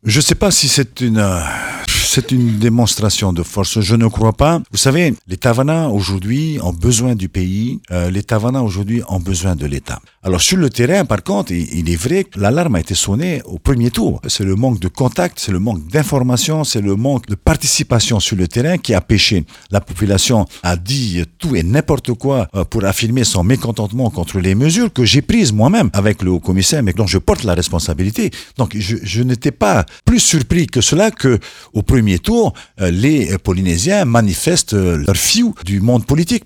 Je ne sais pas si c'est une démonstration de force. Je ne crois pas. Vous savez, les Tavanins aujourd'hui ont besoin du pays. Les Tavanins aujourd'hui ont besoin de l'État. Alors sur le terrain, par contre, il est vrai que l'alarme a été sonnée au premier tour. C'est le manque de contact, c'est le manque d'information, c'est le manque de participation sur le terrain qui a péché. La population a dit tout et n'importe quoi pour affirmer son mécontentement contre les mesures que j'ai prises moi-même avec le haut-commissaire, mais dont je porte la responsabilité. Donc je n'étais pas plus surpris que cela que au premier tour, les Polynésiens manifestent leur fiou du monde politique.